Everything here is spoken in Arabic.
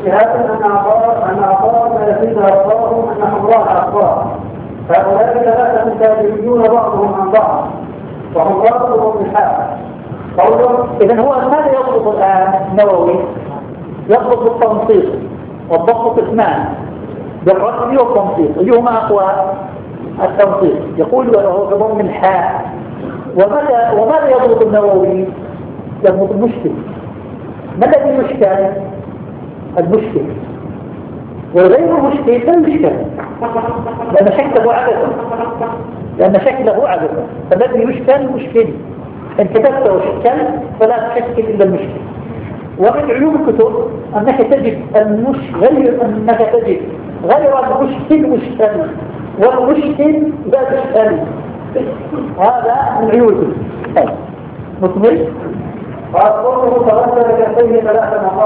اجتهاد أن أعطاهم يزيد أخطارهم أن الله أخطار، فهؤلاء ثلاثة تابعيون بعضهم عن بعض وهم بعضهم بالحال. إذن هو ماذا يضبط الآن النووي؟ يضبط بالتنصيص، والضبط اثنان، بالرسم والتنصيص. أيهما أقوى؟ التنصيص. يقول وهو بضم الحاء. وماذا يضبط النووي؟ يضبط المشكل. ما الذي يشكل؟ المشكل. والغير المشكل لا يشكل، لأن شكله عدد. فالذي يشكل مشكل، إن كتبته شكل فلا تشكل إلا المشكل. ومن عيوب الكتب أنك تجد غير المشكل مشكل، والمشكل لا يشكل. هذا من عيوب الكتب. نكمل. فأصبحه تغسل كفيه ثلاث مرات